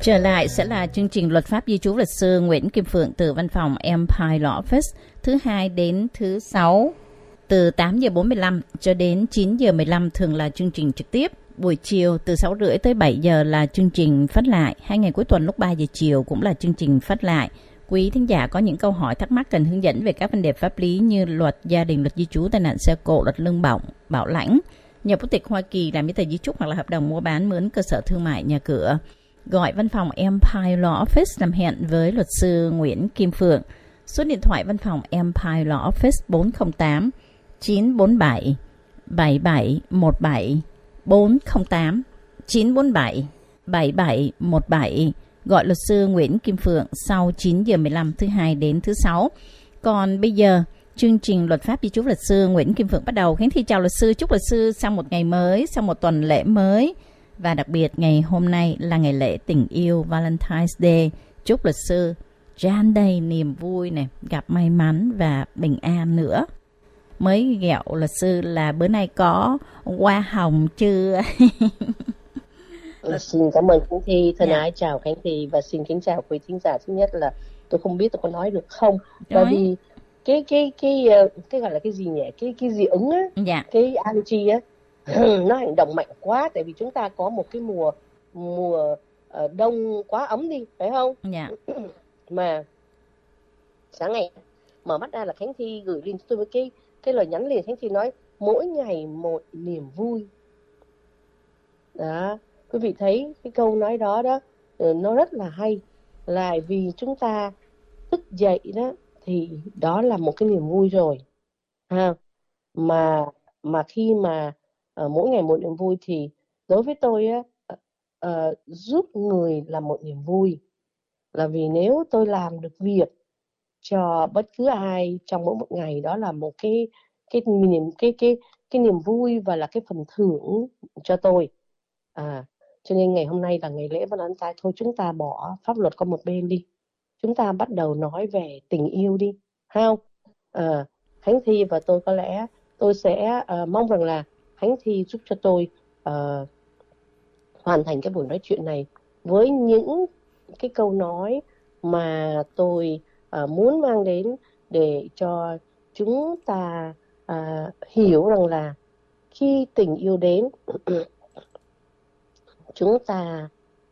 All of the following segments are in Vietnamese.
Trở lại sẽ là chương trình luật pháp di trú luật sư Nguyễn Kim Phượng từ văn phòng Empire Law Office, thứ hai đến thứ sáu từ 8 giờ 45 cho đến 9 giờ 15 thường là chương trình trực tiếp. Buổi chiều từ 6 rưỡi tới 7 giờ là chương trình phát lại. Hai ngày cuối tuần lúc 3 giờ chiều cũng là chương trình phát lại. Quý thính giả có những câu hỏi thắc mắc cần hướng dẫn về các vấn đề pháp lý như luật gia đình, luật di trú, tai nạn xe cộ, luật lương bổng, bảo lãnh, nhập quốc tịch Hoa Kỳ, làm giấy tờ di chúc hoặc là hợp đồng mua bán mướn cơ sở thương mại nhà cửa. Gọi văn phòng Empire Law Office làm hẹn với luật sư Nguyễn Kim Phượng. Số điện thoại văn phòng Empire Law Office 408 947 7717 408 947 7717. Gọi luật sư Nguyễn Kim Phượng sau 9 giờ 15 thứ hai đến thứ sáu. Còn bây giờ, chương trình luật pháp di trú luật sư Nguyễn Kim Phượng bắt đầu. Khánh Thi chào luật sư, chúc luật sư sau một ngày mới, sau một tuần lễ mới. Và đặc biệt ngày hôm nay là ngày lễ tình yêu Valentine's Day. Chúc luật sư tràn đầy niềm vui này, gặp may mắn và bình an nữa. Mới ghẹo luật sư là bữa nay có hoa hồng chưa? Xin cảm ơn Khánh Thi, thân ái chào Khánh Thi và xin kính chào quý thính giả. Thứ nhất là tôi không biết tôi có nói được không, bởi vì cái gọi là cái gì nhỉ, cái dị ứng á, cái allergy á, nó hành động mạnh quá, tại vì chúng ta có một cái mùa đông quá ấm đi, phải không? Mà sáng ngày mở mắt ra là Khánh Thi gửi lên cho tôi với cái lời nhắn liền. Khánh Thi nói mỗi ngày một niềm vui. Đó, quý vị thấy cái câu nói đó đó, nó rất là hay. Là vì chúng ta thức dậy đó thì đó là một cái niềm vui rồi ha. Mà khi mà mỗi ngày một niềm vui thì đối với tôi á, giúp người là một niềm vui. Là vì nếu tôi làm được việc cho bất cứ ai trong mỗi một ngày, đó là một cái niềm vui và là cái phần thưởng cho tôi. Cho nên ngày hôm nay là ngày lễ Valentine, thôi chúng ta bỏ pháp luật qua một bên đi, chúng ta bắt đầu nói về tình yêu đi, không? Khánh Thi và tôi có lẽ tôi sẽ mong rằng là Khánh Thi giúp cho tôi hoàn thành cái buổi nói chuyện này với những cái câu nói mà tôi muốn mang đến để cho chúng ta hiểu rằng là khi tình yêu đến chúng ta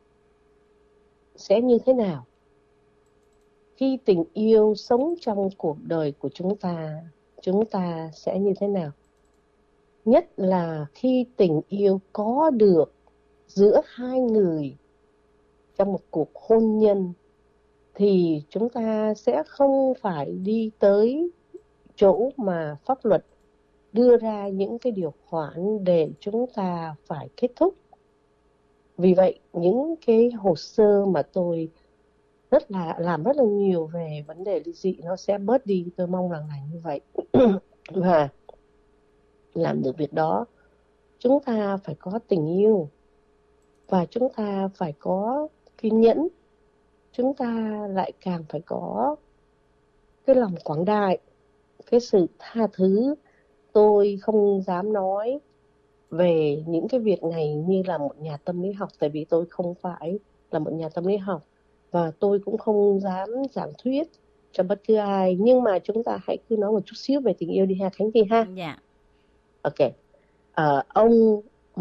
sẽ như thế nào. Khi tình yêu sống trong cuộc đời của chúng ta sẽ như thế nào. Nhất là khi tình yêu có được giữa hai người trong một cuộc hôn nhân thì chúng ta sẽ không phải đi tới chỗ mà pháp luật đưa ra những cái điều khoản để chúng ta phải kết thúc. Vì vậy những cái hồ sơ mà tôi làm rất là nhiều về vấn đề ly dị nó sẽ bớt đi, tôi mong rằng là như vậy. Và làm được việc đó chúng ta phải có tình yêu và chúng ta phải có kiên nhẫn, chúng ta lại càng phải có cái lòng quảng đại, cái sự tha thứ. Tôi không dám nói về những cái việc này như là một nhà tâm lý học, tại vì tôi không phải là một nhà tâm lý học và tôi cũng không dám giảng thuyết cho bất cứ ai. Nhưng mà chúng ta hãy cứ nói một chút xíu về tình yêu đi ha Khánh Thi ha. Ok. Ông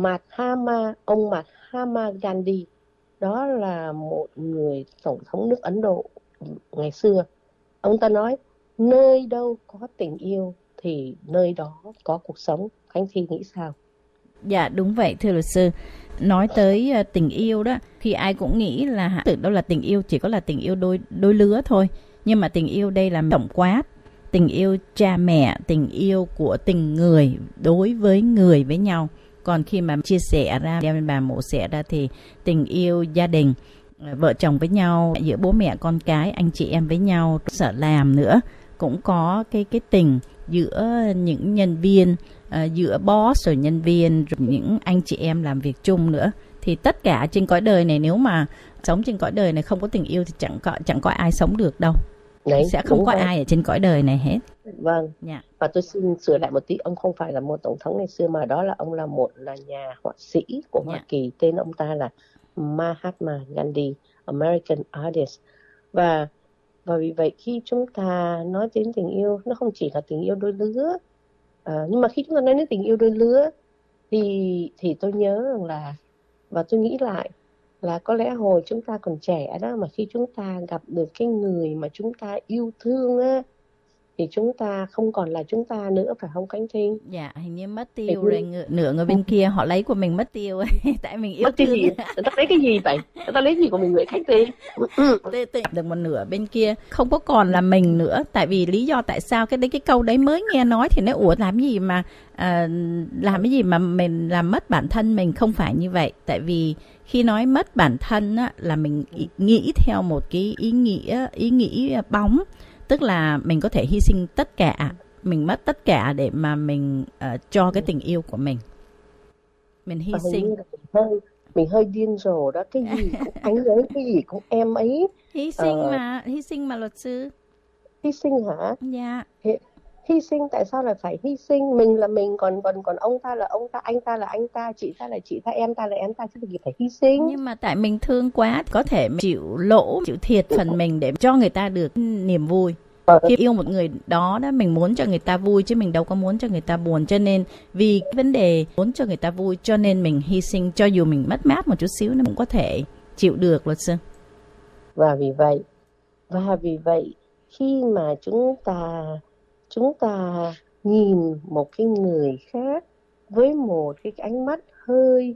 Mahatma Gandhi, đó là một người tổng thống nước Ấn Độ ngày xưa. Ông ta nói nơi đâu có tình yêu thì nơi đó có cuộc sống. Khánh Thi nghĩ sao? Dạ đúng vậy thưa luật sư. Nói tới tình yêu đó, khi ai cũng nghĩ là tự đó là tình yêu chỉ có là tình yêu đôi lứa thôi. Nhưng mà tình yêu đây là tổng quát. Tình yêu cha mẹ, tình yêu của tình người đối với người với nhau. Còn khi mà chia sẻ ra, đem bà mổ xẻ ra thì tình yêu gia đình, vợ chồng với nhau, giữa bố mẹ con cái, anh chị em với nhau, sợ làm nữa. Cũng có cái tình giữa những nhân viên, giữa boss rồi nhân viên, rồi những anh chị em làm việc chung nữa. Thì tất cả trên cõi đời này, nếu mà sống trên cõi đời này không có tình yêu thì chẳng có ai sống được đâu. Đấy, sẽ không có ai ở trên cõi đời này hết. Vâng. Và tôi xin sửa lại một tí, ông không phải là một tổng thống ngày xưa mà đó là ông là nhà họa sĩ của Hoa Kỳ. Tên ông ta là Mahatma Gandhi. American artist. Và vì vậy khi chúng ta nói đến tình yêu, nó không chỉ là tình yêu đôi lứa, nhưng mà khi chúng ta nói đến tình yêu đôi lứa thì tôi nhớ rằng là, và tôi nghĩ lại là có lẽ hồi chúng ta còn trẻ đó, mà khi chúng ta gặp được cái người mà chúng ta yêu thương á, thì chúng ta không còn là chúng ta nữa, phải không Khánh Thi? Dạ, hình như mất tiêu rồi, nửa người bên kia họ lấy của mình mất tiêu ấy. Tại mình yêu Mất cái thương. gì? Người ta lấy cái gì vậy? Người ta lấy gì của mình vậy Khánh Thi? Được một nửa bên kia không có còn là mình nữa. Tại vì lý do tại sao cái câu đấy mới nghe nói thì nó ủa làm gì mà làm cái gì mà mình làm mất bản thân mình. Không phải như vậy. Tại vì khi nói mất bản thân á, là mình nghĩ theo một cái ý nghĩ bóng. Tức là mình có thể hy sinh tất cả, mình mất tất cả để mà mình cho cái tình yêu của mình hy sinh. Mình hơi điên rồ đó, cái gì cũng anh ấy, cái gì cũng em ấy. Hy sinh mà luật sư. Hy sinh hả? Dạ. Hy sinh, tại sao lại phải hy sinh? Mình là mình, còn ông ta là ông ta, anh ta là anh ta, chị ta là chị ta, em ta là em ta, chứ gì phải hy sinh. Nhưng mà tại mình thương quá, có thể chịu lỗ, chịu thiệt phần mình để cho người ta được niềm vui. Khi yêu một người đó, mình muốn cho người ta vui chứ mình đâu có muốn cho người ta buồn. Cho nên vì cái vấn đề muốn cho người ta vui cho nên mình hy sinh, cho dù mình mất mát một chút xíu nó cũng có thể chịu được, luật sư. Và vì vậy khi mà chúng ta nhìn một cái người khác với một cái ánh mắt hơi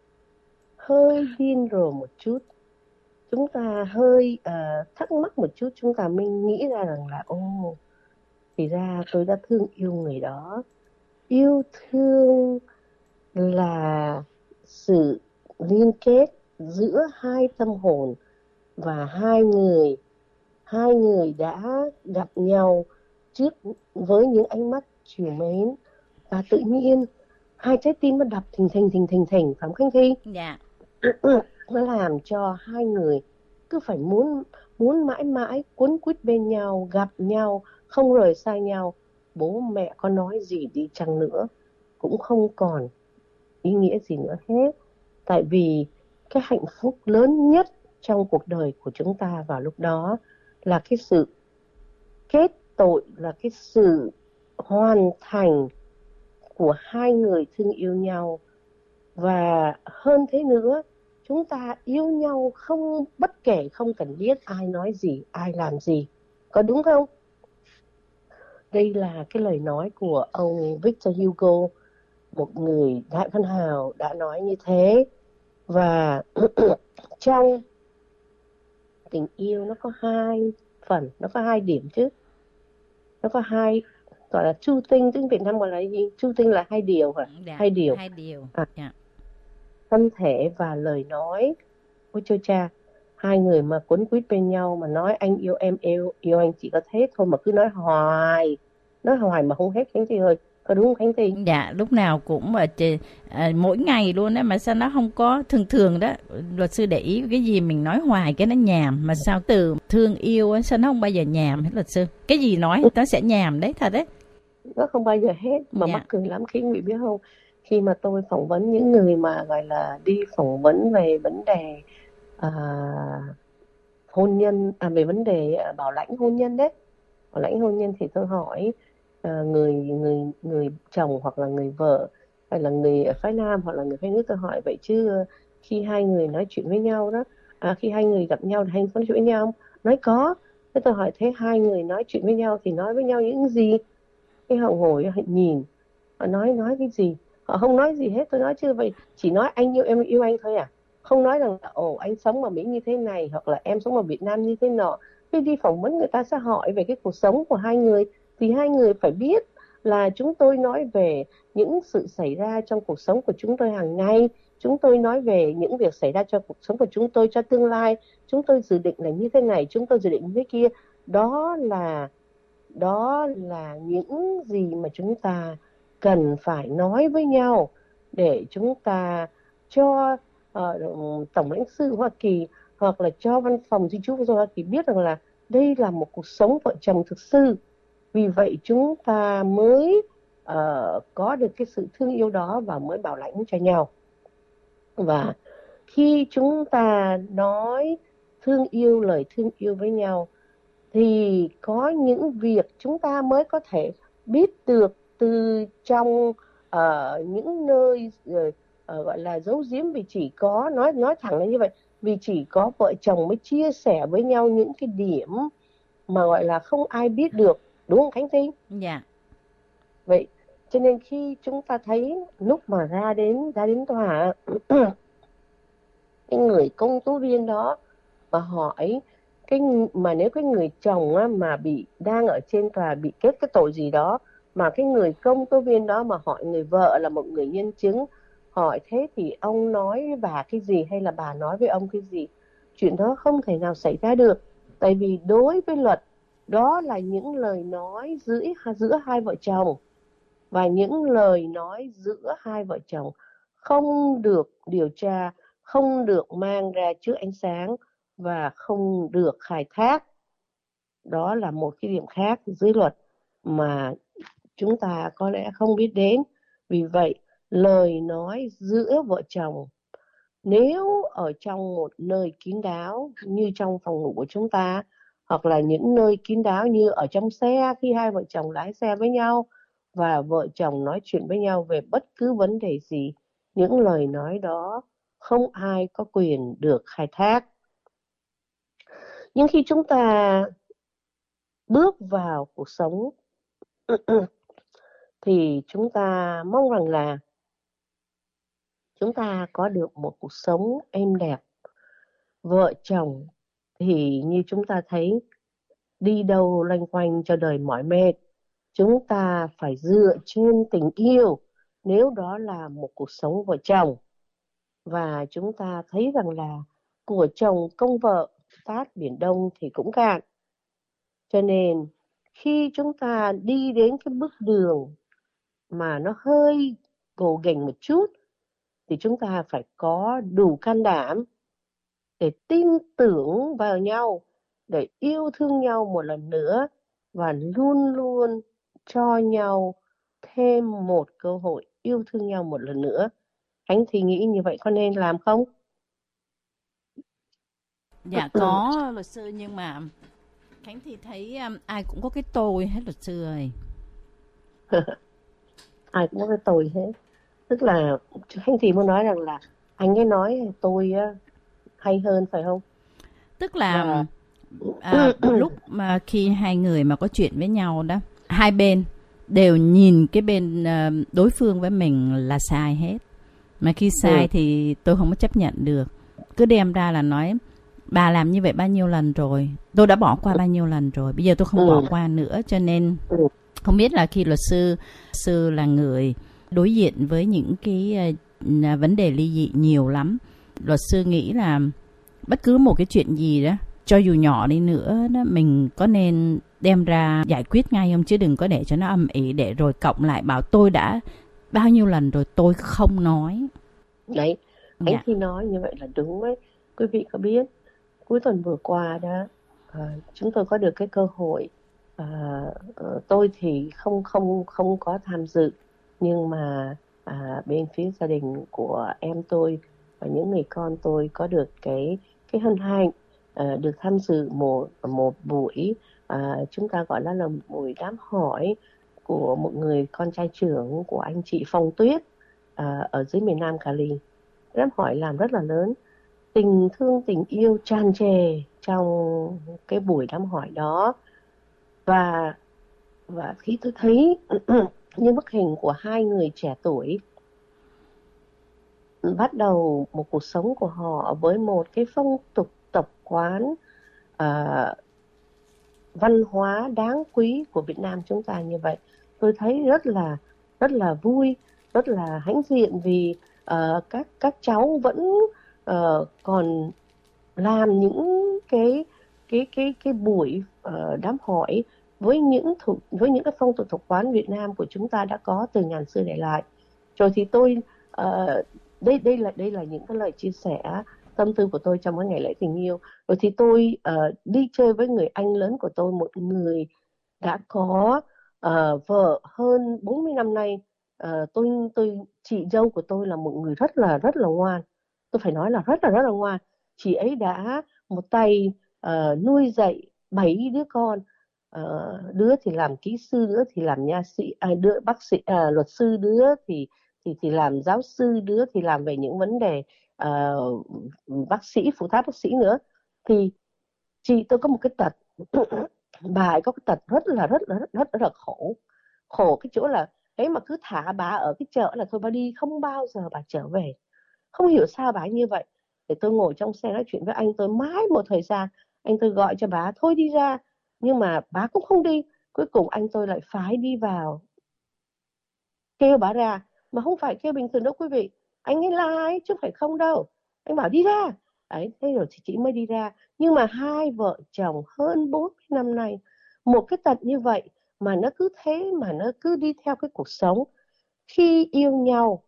điên rồ một chút, chúng ta hơi thắc mắc một chút, chúng ta mới nghĩ ra rằng là thì ra tôi đã thương yêu người đó. Yêu thương là sự liên kết giữa hai tâm hồn, và hai người đã gặp nhau trước với những ánh mắt trìu mến, và tự nhiên hai trái tim nó đập thình thình, phải không Khánh Thi? Dạ. Nó làm cho hai người cứ phải muốn mãi mãi quấn quýt bên nhau, gặp nhau, không rời xa nhau. Bố mẹ có nói gì đi chăng nữa cũng không còn ý nghĩa gì nữa hết. Tại vì cái hạnh phúc lớn nhất trong cuộc đời của chúng ta vào lúc đó là cái sự kết tội, là cái sự hoàn thành của hai người thương yêu nhau. Và hơn thế nữa, chúng ta yêu nhau bất kể không cần biết ai nói gì, ai làm gì. Có đúng không? Đây là cái lời nói của ông Victor Hugo, một người đại văn hào đã nói như thế. Và trong tình yêu nó có hai phần, nó có hai điểm chứ. Nó có hai, gọi là two things, tiếng Việt Nam gọi là gì? Two things là hai điều hả? Hai điều. Thân thể và lời nói. Ôi trời cha, hai người mà quấn quýt bên nhau mà nói anh yêu em, yêu anh, chỉ có thế thôi mà cứ nói hoài mà không hết Khánh Thi ơi. Có đúng không Khánh Thi? Dạ, lúc nào cũng mỗi ngày luôn á, mà sao nó không có thường đó. Luật sư để ý cái gì mình nói hoài cái nó nhàm, mà sao từ thương yêu á sao nó không bao giờ nhàm hết luật sư. Cái gì nói nó sẽ nhàm đấy, thật đấy. Nó không bao giờ hết mà. Mắc cười lắm khi người biết không, khi mà tôi phỏng vấn những người mà gọi là đi phỏng vấn về vấn đề hôn nhân, về vấn đề bảo lãnh hôn nhân đấy, bảo lãnh hôn nhân, thì tôi hỏi người chồng hoặc là người vợ, hay là người phái nam hoặc là người phái nữ, tôi hỏi vậy chứ khi hai người nói chuyện với nhau đó, khi hai người gặp nhau thì hai người có nói chuyện với nhau không? Nói có. Thế tôi hỏi thế hai người nói chuyện với nhau thì nói với nhau những gì? Cái họ ngồi họ nhìn, họ nói cái gì? Họ không nói gì hết. Tôi nói chứ vậy chỉ nói anh yêu em, yêu anh thôi à? Không nói rằng anh sống ở Mỹ như thế này, hoặc là em sống ở Việt Nam như thế nọ. Khi đi phỏng vấn người ta sẽ hỏi về cái cuộc sống của hai người, thì hai người phải biết là chúng tôi nói về những sự xảy ra trong cuộc sống của chúng tôi hàng ngày, chúng tôi nói về những việc xảy ra trong cuộc sống của chúng tôi cho tương lai, chúng tôi dự định là như thế này, chúng tôi dự định như thế kia. Đó là những gì mà chúng ta cần phải nói với nhau để chúng ta cho Tổng lãnh sự Hoa Kỳ hoặc là cho văn phòng di trú Hoa Kỳ biết rằng là đây là một cuộc sống vợ chồng thực sự. Vì vậy chúng ta mới có được cái sự thương yêu đó và mới bảo lãnh cho nhau. Và khi chúng ta nói thương yêu, lời thương yêu với nhau, thì có những việc chúng ta mới có thể biết được từ trong những nơi gọi là giấu giếm, vì chỉ có nói thẳng là như vậy, vì chỉ có vợ chồng mới chia sẻ với nhau những cái điểm mà gọi là không ai biết được, đúng không Khánh Thi? Dạ. Vậy cho nên khi chúng ta thấy lúc mà ra đến tòa cái người công tố viên đó mà hỏi mà nếu cái người chồng á, mà đang ở trên tòa bị kết cái tội gì đó, mà cái người công tố viên đó mà hỏi người vợ là một người nhân chứng, hỏi thế thì ông nói với bà cái gì hay là bà nói với ông cái gì, chuyện đó không thể nào xảy ra được. Tại vì đối với luật, đó là những lời nói giữa hai vợ chồng, và những lời nói giữa hai vợ chồng không được điều tra, không được mang ra trước ánh sáng và không được khai thác. Đó là một cái điểm khác dưới luật mà chúng ta có lẽ không biết đến. Vì vậy, lời nói giữa vợ chồng nếu ở trong một nơi kín đáo như trong phòng ngủ của chúng ta, hoặc là những nơi kín đáo như ở trong xe khi hai vợ chồng lái xe với nhau và vợ chồng nói chuyện với nhau về bất cứ vấn đề gì, những lời nói đó không ai có quyền được khai thác. Nhưng khi chúng ta bước vào cuộc sống thì chúng ta mong rằng là chúng ta có được một cuộc sống êm đẹp. Vợ chồng thì như chúng ta thấy, đi đâu loanh quanh cho đời mỏi mệt, chúng ta phải dựa trên tình yêu nếu đó là một cuộc sống vợ chồng. Và chúng ta thấy rằng là của chồng công vợ, tát biển Đông thì cũng cạn. Cho nên khi chúng ta đi đến cái bước đường mà nó hơi gồ ghềnh một chút thì chúng ta phải có đủ can đảm để tin tưởng vào nhau, để yêu thương nhau một lần nữa, và luôn luôn cho nhau thêm một cơ hội yêu thương nhau một lần nữa. Khánh thì nghĩ như vậy có nên làm không? Dạ có luật sư, nhưng mà Khánh thì thấy ai cũng có cái tôi hết luật sư ơi. Ai cũng có cái tôi hết. Tức là Khánh thì muốn nói rằng là anh ấy nói tôi hay hơn phải không? Tức là Và lúc mà khi hai người mà có chuyện với nhau đó, hai bên đều nhìn cái bên đối phương với mình là sai hết. Mà khi sai thì tôi không có chấp nhận được. Cứ đem ra là nói bà làm như vậy bao nhiêu lần rồi, tôi đã bỏ qua bao nhiêu lần rồi, bây giờ tôi không bỏ qua nữa. Cho nên không biết là khi luật sư là người đối diện với những cái vấn đề ly dị nhiều lắm, luật sư nghĩ là bất cứ một cái chuyện gì đó, cho dù nhỏ đi nữa đó, mình có nên đem ra giải quyết ngay không, chứ đừng có để cho nó âm ỉ, để rồi cộng lại bảo tôi đã bao nhiêu lần rồi tôi không nói. Đấy, anh khi nói như vậy là đúng đấy. Quý vị có biết cuối tuần vừa qua đó, chúng tôi có được cái cơ hội, tôi thì không có tham dự, nhưng mà bên phía gia đình của em tôi và những người con tôi có được cái hân hạnh được tham dự một buổi, chúng ta gọi là một buổi đám hỏi của một người con trai trưởng của anh chị Phong Tuyết ở dưới miền Nam Cali. Đám hỏi làm rất là lớn, tình thương tình yêu tràn trề trong cái buổi đám hỏi đó. Và khi tôi thấy như bức hình của hai người trẻ tuổi bắt đầu một cuộc sống của họ với một cái phong tục tập quán, văn hóa đáng quý của Việt Nam chúng ta như vậy, tôi thấy rất là vui, rất là hãnh diện, vì các cháu vẫn còn làm những cái buổi đám hỏi với những cái phong tục tập quán Việt Nam của chúng ta đã có từ ngàn xưa để lại. Rồi thì tôi đây là những cái lời chia sẻ tâm tư của tôi trong cái ngày lễ tình yêu. Rồi thì tôi đi chơi với người anh lớn của tôi, một người đã có vợ hơn 40 năm nay. Chị dâu của tôi là một người rất là ngoan. Tôi phải nói là rất là ngoan. Chị ấy đã một tay nuôi dạy 7 đứa con, đứa thì làm kỹ sư, đứa thì làm nha sĩ, đứa bác sĩ, luật sư, đứa thì làm giáo sư, đứa thì làm về những vấn đề ờ, bác sĩ, phụ tá bác sĩ nữa. Thì chị tôi có một cái tật bà ấy có cái tật rất là khổ. Khổ cái chỗ là thế mà cứ thả bà ở cái chợ là thôi bà đi, không bao giờ bà trở về. Không hiểu sao bà ấy như vậy. Để tôi ngồi trong xe nói chuyện với anh tôi mãi một thời gian, anh tôi gọi cho bà thôi đi ra, nhưng mà bà cũng không đi. Cuối cùng anh tôi lại phải đi vào kêu bà ra, mà không phải kêu bình thường đâu quý vị, anh ấy la ấy chứ phải không đâu, anh bảo đi ra. Ấy thế rồi thì chị mới đi ra. Nhưng mà hai vợ chồng hơn 40 năm nay, một cái tật như vậy mà nó cứ thế mà nó cứ đi theo cái cuộc sống. Khi yêu nhau,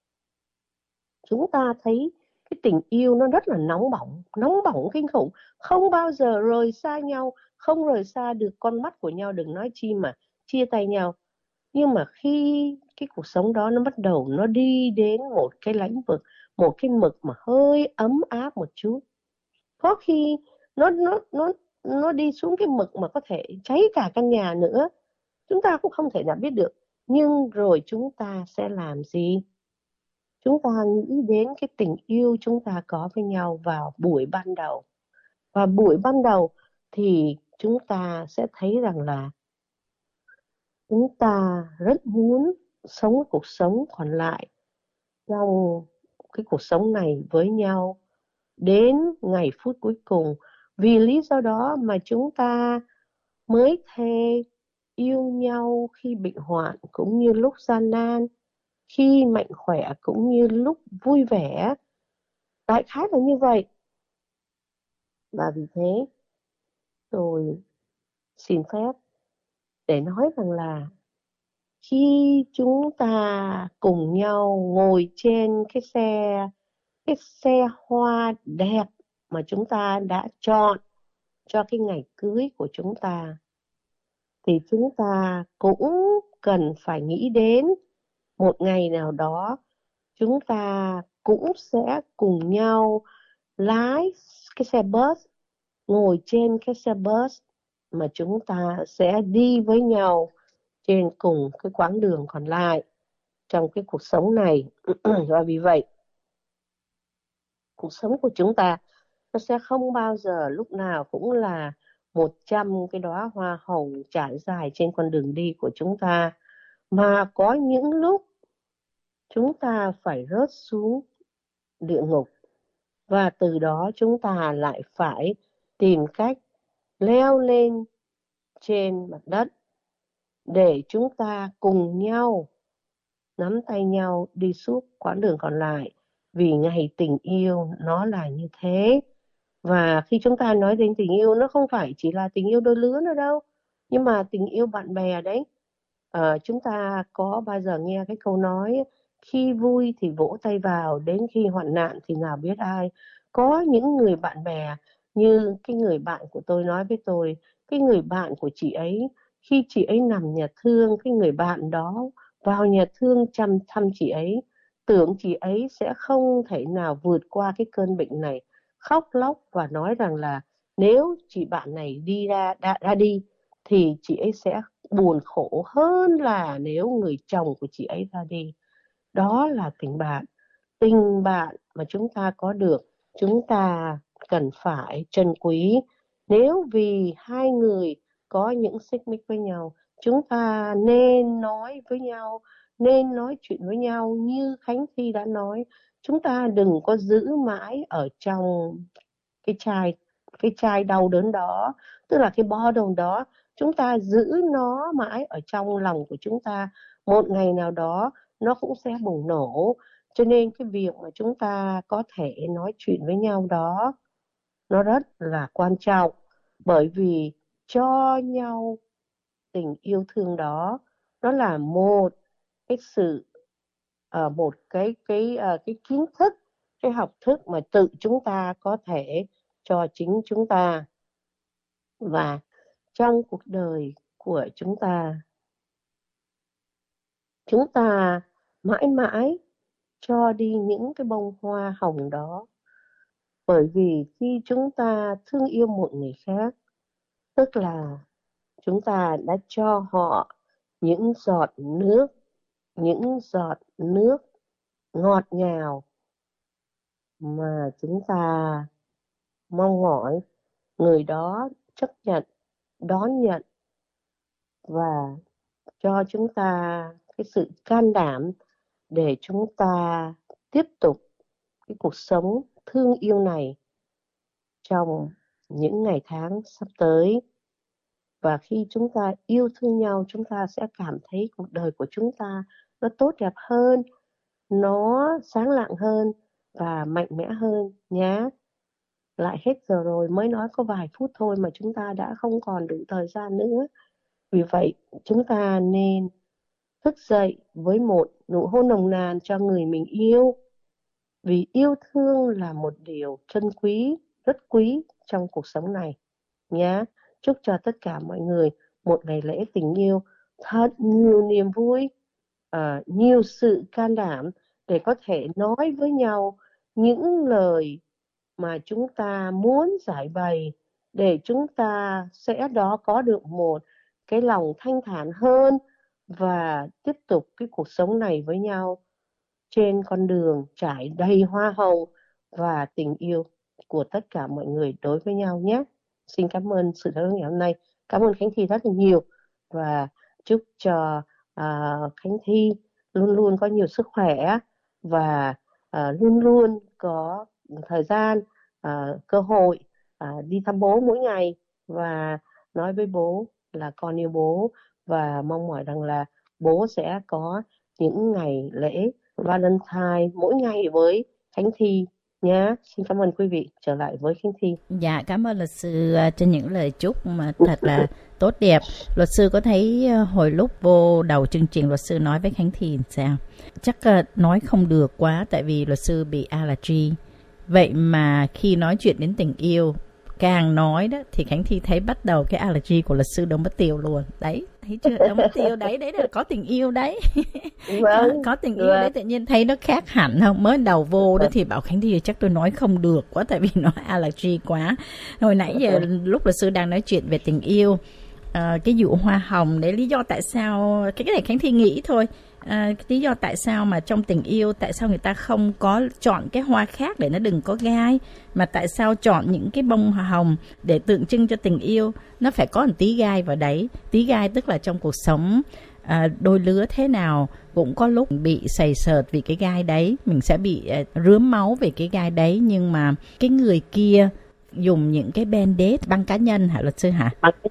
chúng ta thấy cái tình yêu nó rất là nóng bỏng kinh khủng, không bao giờ rời xa nhau, không rời xa được con mắt của nhau, đừng nói chi mà chia tay nhau. Nhưng mà khi cái cuộc sống đó nó bắt đầu nó đi đến một cái lãnh vực, một cái mực mà hơi ấm áp một chút, có khi nó đi xuống cái mực mà có thể cháy cả căn nhà nữa, chúng ta cũng không thể nào biết được. Nhưng rồi chúng ta sẽ làm gì? Chúng ta nghĩ đến cái tình yêu chúng ta có với nhau vào buổi ban đầu. Và buổi ban đầu thì chúng ta sẽ thấy rằng là chúng ta rất muốn sống cuộc sống còn lại trong cái cuộc sống này với nhau đến ngày phút cuối cùng. Vì lý do đó mà chúng ta mới thề yêu nhau khi bệnh hoạn cũng như lúc gian nan, khi mạnh khỏe cũng như lúc vui vẻ. Đại khái là như vậy. Và vì thế tôi xin phép để nói rằng là khi chúng ta cùng nhau ngồi trên cái xe hoa đẹp mà chúng ta đã chọn cho cái ngày cưới của chúng ta, thì chúng ta cũng cần phải nghĩ đến một ngày nào đó chúng ta cũng sẽ cùng nhau lái cái xe bus, ngồi trên cái xe bus mà chúng ta sẽ đi với nhau trên cùng cái quãng đường còn lại trong cái cuộc sống này. Và vì vậy, cuộc sống của chúng ta nó sẽ không bao giờ lúc nào cũng là 100 cái đóa hoa hồng trải dài trên con đường đi của chúng ta, mà có những lúc chúng ta phải rớt xuống địa ngục, và từ đó chúng ta lại phải tìm cách leo lên trên mặt đất để chúng ta cùng nhau nắm tay nhau đi suốt quãng đường còn lại. Vì ngày tình yêu nó là như thế. Và khi chúng ta nói đến tình yêu, nó không phải chỉ là tình yêu đôi lứa nữa đâu, nhưng mà tình yêu bạn bè đấy. Chúng ta có bao giờ nghe cái câu nói khi vui thì vỗ tay vào, đến khi hoạn nạn thì nào biết ai. Có những người bạn bè như cái người bạn của tôi nói với tôi, cái người bạn của chị ấy, khi chị ấy nằm nhà thương, cái người bạn đó vào nhà thương thăm chị ấy, tưởng chị ấy sẽ không thể nào vượt qua cái cơn bệnh này, khóc lóc và nói rằng là nếu chị bạn này ra đi thì chị ấy sẽ buồn khổ hơn là nếu người chồng của chị ấy ra đi. Đó là tình bạn mà chúng ta có được, chúng ta cần phải trân quý. Nếu vì hai người có những xích mích với nhau, chúng ta nên nói với nhau, nên nói chuyện với nhau như Khánh Thi đã nói. Chúng ta đừng có giữ mãi ở trong cái chai đau đớn đó, tức là cái bottle đó, chúng ta giữ nó mãi ở trong lòng của chúng ta, một ngày nào đó nó cũng sẽ bùng nổ. Cho nên cái việc mà chúng ta có thể nói chuyện với nhau đó nó rất là quan trọng, bởi vì cho nhau tình yêu thương đó, nó là một cái sự một cái kiến thức, cái học thức mà tự chúng ta có thể cho chính chúng ta. Và trong cuộc đời của chúng ta mãi mãi cho đi những cái bông hoa hồng đó, Bởi vì khi chúng ta thương yêu một người khác, tức là chúng ta đã cho họ những giọt nước ngọt ngào mà chúng ta mong mỏi người đó chấp nhận, đón nhận và cho chúng ta cái sự can đảm để chúng ta tiếp tục cái cuộc sống thương yêu này trong những ngày tháng sắp tới. Và khi chúng ta yêu thương nhau, chúng ta sẽ cảm thấy cuộc đời của chúng ta nó tốt đẹp hơn, nó sáng lạng hơn và mạnh mẽ hơn nhé. Lại hết giờ rồi, mới nói có vài phút thôi mà chúng ta đã không còn đủ thời gian nữa. Vì vậy, chúng ta nên thức dậy với một nụ hôn nồng nàn cho người mình yêu. Vì yêu thương là một điều trân quý, rất quý trong cuộc sống này nhé. Chúc cho tất cả mọi người một ngày lễ tình yêu thật nhiều niềm vui, nhiều sự can đảm để có thể nói với nhau những lời mà chúng ta muốn giải bày, để chúng ta sẽ có được một cái lòng thanh thản hơn và tiếp tục cái cuộc sống này với nhau trên con đường trải đầy hoa hồng và tình yêu của tất cả mọi người đối với nhau nhé. Xin cảm ơn sự tham gia ngày hôm nay. Cảm ơn Khánh Thi rất là nhiều và chúc cho Khánh Thi luôn luôn có nhiều sức khỏe và luôn luôn có thời gian, cơ hội đi thăm bố mỗi ngày và nói với bố là con yêu bố và mong mỏi rằng là bố sẽ có những ngày lễ Valentine mỗi ngày với Khánh Thi nhé. Xin cảm ơn quý vị. Trở lại với Khánh Thi. Dạ, cảm ơn luật sư cho những lời chúc mà thật là tốt đẹp. Luật sư có thấy hồi lúc vô đầu chương trình luật sư nói với Khánh Thi sao? Chắc nói không được quá tại vì luật sư bị allergy. Vậy mà khi nói chuyện đến tình yêu, càng nói đó thì Khánh Thi thấy bắt đầu cái allergy của luật sư đâu mất tiêu luôn. Đấy, thấy chưa? Đâu mất tiêu đấy, đấy là có tình yêu đấy. có tình yêu đấy, tự nhiên thấy nó khác hẳn không? Mới đầu vô đó thì bảo Khánh Thi chắc tôi nói không được quá tại vì nó allergy quá. Hồi nãy giờ lúc luật sư đang nói chuyện về tình yêu, cái vụ hoa hồng đấy, lý do tại sao cái này Khánh Thi nghĩ thôi. Lý do tại sao mà trong tình yêu tại sao người ta không có chọn cái hoa khác để nó đừng có gai, mà tại sao chọn những cái bông hoa hồng để tượng trưng cho tình yêu, nó phải có một tí gai vào đấy. Tí gai tức là trong cuộc sống đôi lứa thế nào cũng có lúc bị sầy sợt vì cái gai đấy, mình sẽ bị rướm máu về cái gai đấy, nhưng mà cái người kia dùng những cái band-aid, băng cá nhân hả luật sư hả?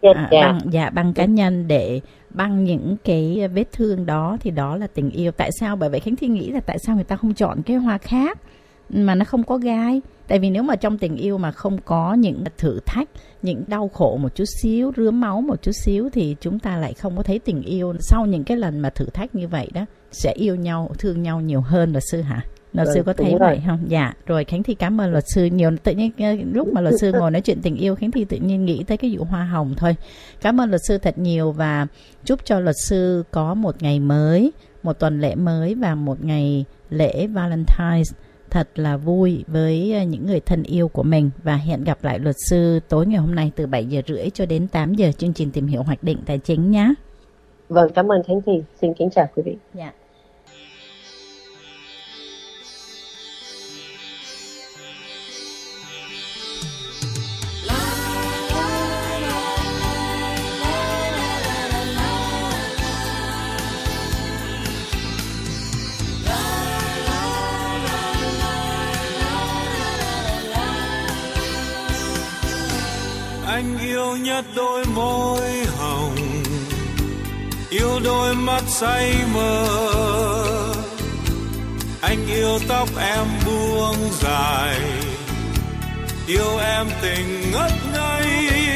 Băng cá nhân để băng những cái vết thương đó, thì đó là tình yêu. Tại sao? Bởi vậy Khánh Thi nghĩ là tại sao người ta không chọn cái hoa khác mà nó không có gai. Tại vì nếu mà trong tình yêu mà không có những thử thách, những đau khổ một chút xíu, rướm máu một chút xíu thì chúng ta lại không có thấy tình yêu. Sau những cái lần mà thử thách như vậy đó, sẽ yêu nhau, thương nhau nhiều hơn luật sư hả? Luật sư có thấy vậy không? Dạ, rồi Khánh Thi cảm ơn luật sư nhiều. Tự nhiên lúc mà luật sư ngồi nói chuyện tình yêu, Khánh Thi tự nhiên nghĩ tới cái vụ hoa hồng thôi. Cảm ơn luật sư thật nhiều và chúc cho luật sư có một ngày mới, một tuần lễ mới và một ngày lễ Valentine thật là vui với những người thân yêu của mình. Và hẹn gặp lại luật sư tối ngày hôm nay từ 7:30 cho đến 8 giờ chương trình Tìm Hiểu Hoạch Định Tài Chính nhé. Vâng, cảm ơn Khánh Thi. Xin kính chào quý vị. Dạ. Anh yêu nhất đôi môi hồng, yêu đôi mắt say mơ. Anh yêu tóc em buông dài, yêu em tình ngất ngây.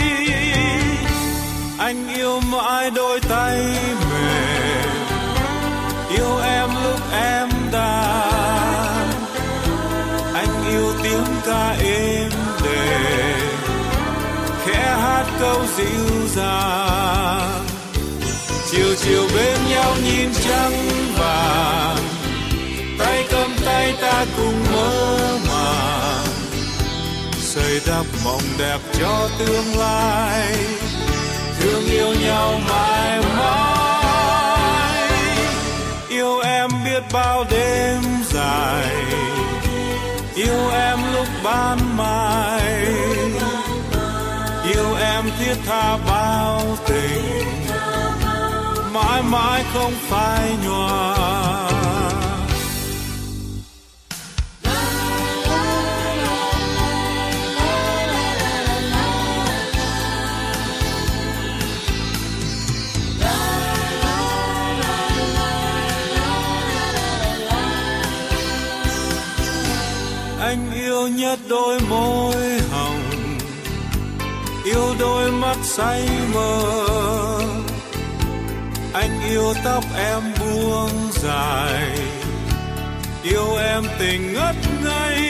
Anh yêu mãi đôi tay mềm, yêu em lúc em đàn. Anh yêu tiếng ca êm đềm, khẽ hát câu dịu dàng. Chiều chiều bên nhau nhìn trăng vàng, tay cầm tay ta cùng mơ màng. xây đắp mộng đẹp cho tương lai, thương yêu nhau mãi mãi. Yêu em biết bao đêm dài, yêu em lúc ban mai, yêu em thiết tha bao tình, mãi mãi không phai nhòa. Anh yêu nhất đôi môi hồng, yêu đôi mắt say mơ. Anh yêu tóc em buông dài, yêu em tình ngất ngây.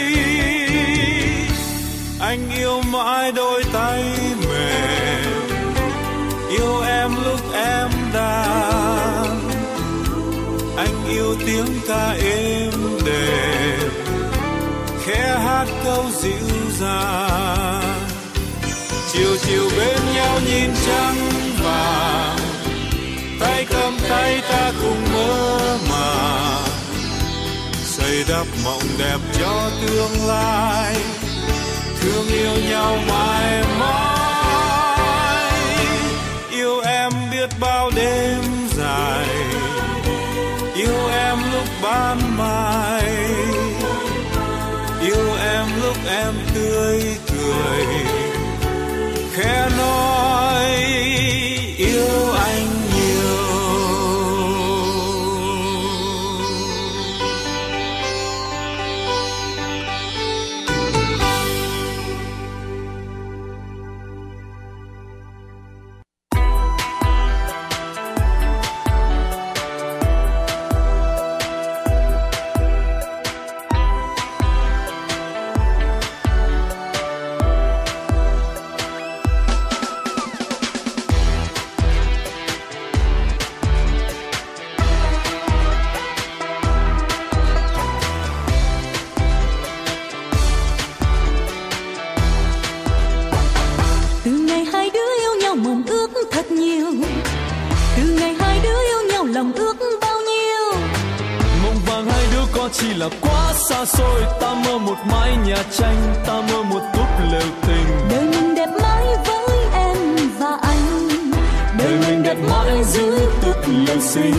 Anh yêu mãi đôi tay mềm, yêu em lúc em đang. Anh yêu tiếng ca êm đềm, khẽ hát câu dịu dàng. Chiều chiều bên nhau nhìn trăng vàng, tay cầm tay ta cùng mơ màng, xây đắp mộng đẹp cho tương lai, thương yêu nhau mãi mãi. Yêu em biết bao đêm dài, yêu em lúc ban mai, yêu em lúc em tươi cười, khẽ nói yêu anh nhiều. Chỉ là quá xa xôi, ta mơ một mái nhà tranh, ta mơ một túp lều tình. Đời mình đẹp mãi với em và anh, đời mình đẹp mãi dưới túp lều xinh.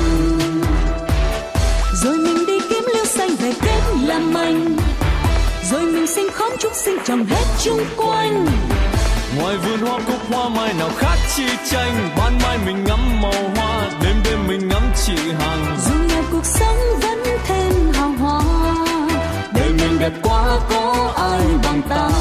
Rồi mình đi kiếm liêu xanh về kết làm anh, rồi mình sinh khóm trúc sinh trồng hết chung quanh. Ngoài vườn hoa cúc hoa mai nào khác chi tranh, ban mai mình ngắm màu hoa, đêm đêm mình ngắm chị Hằng. Dù nhà cuộc sống vẫn thêm hào hoa, đời mình đẹp quá có ai bằng ta.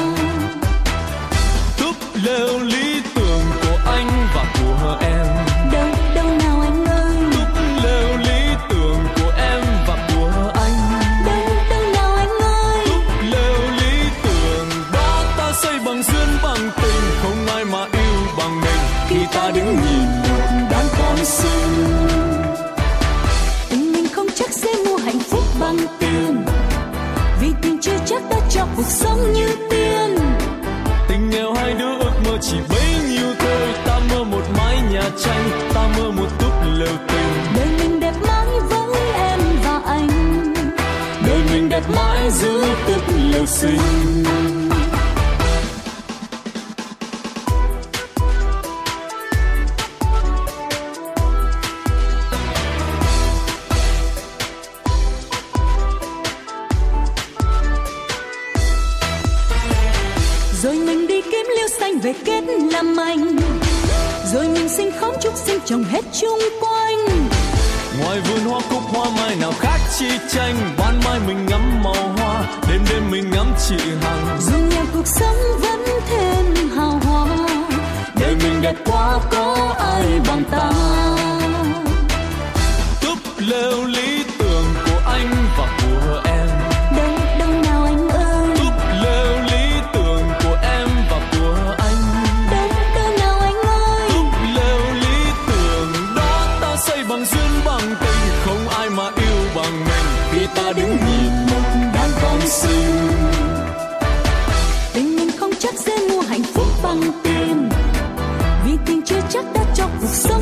Túp lều lý tưởng của anh và của em, đâu đâu nào anh ơi. Túp lều lý tưởng của em và của anh, đâu đâu nào anh ơi. Túp lều lý tưởng đó ta xây bằng duyên bằng tình, không ai mà yêu bằng mình khi ta đứng nhìn một đàn con xinh. Tình mình không chắc sẽ mua hạnh phúc bằng tiền, vì tình chưa chắc đã cho cuộc sống như tiên. Tình nghèo hai đứa ước mơ chỉ bấy nhiêu thôi, ta mơ một mái nhà tranh, ta mơ một túp lều tình. Đời mình đẹp mãi với em và anh, đời mình đẹp mãi dưới túp lều xinh. Rồi mình đi kiếm liêu xanh về kết làm anh, rồi mình sinh khóm trúc sinh trồng hết chung quanh. Ngoài vườn hoa cúc hoa mai nào khác chi tranh, ban mai mình ngắm màu hoa, đêm đêm mình ngắm chị Hằng. Dù nhà cuộc sống vẫn thêm hào hoa, đời mình đẹp quá có ai bằng ta. Túp lều lý tưởng của anh và của em, đâu đâu nào anh ơi. Túp lều lý tưởng của em và của anh, đâu đâu nào anh ơi. Túp lều lý tưởng đó ta xây bằng duyên bằng tình, không ai mà yêu bằng mình khi ta đứng nhìn một đàn con xinh. Tình mình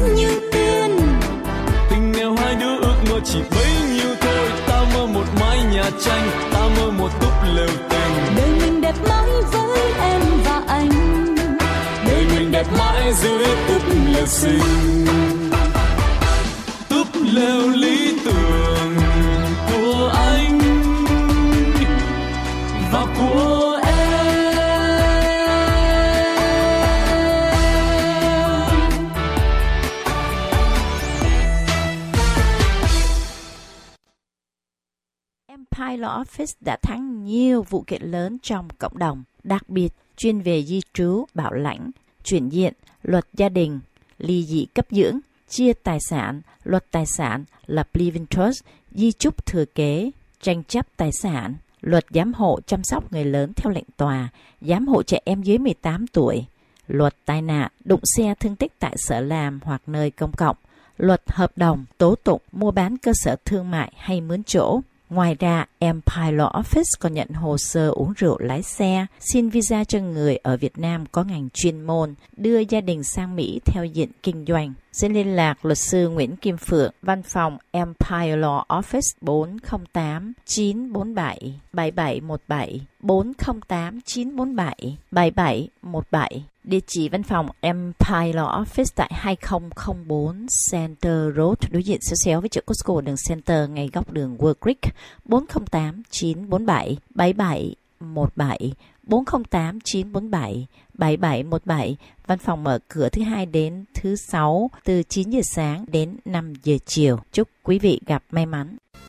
sống như tiên. Tình nghèo hai đứa ước mơ chỉ bấy nhiêu thôi. Ta mơ một mái nhà tranh, ta mơ một túp lều tình. Đời mình đẹp mãi với em và anh, Đời mình đẹp mãi dưới túp lều xinh. Túp lều lý tưởng của anh và của em. Empire Law Office đã thắng nhiều vụ kiện lớn trong cộng đồng, đặc biệt chuyên về di trú, bảo lãnh, chuyển diện, luật gia đình, ly dị cấp dưỡng, chia tài sản, luật tài sản, lập living trust, di chúc thừa kế, tranh chấp tài sản, luật giám hộ chăm sóc người lớn theo lệnh tòa, giám hộ trẻ em dưới 18 tuổi, luật tai nạn, đụng xe thương tích tại sở làm hoặc nơi công cộng, luật hợp đồng, tố tụng, mua bán cơ sở thương mại hay mướn chỗ. Ngoài ra, Empire Law Office còn nhận hồ sơ uống rượu lái xe, xin visa cho người ở Việt Nam có ngành chuyên môn, đưa gia đình sang Mỹ theo diện kinh doanh. Xin liên lạc luật sư Nguyễn Kim Phượng, văn phòng Empire Law Office 408 947 7717 408 947 7717. Địa chỉ văn phòng Empire Law Office tại 2004 Center Road, đối diện xéo xéo với chợ Costco đường Center, ngay góc đường World Creek. 408 947 7717 408 947 7717. Văn phòng mở cửa thứ Hai đến thứ Sáu từ 9 giờ sáng đến 5 giờ chiều. Chúc quý vị gặp may mắn.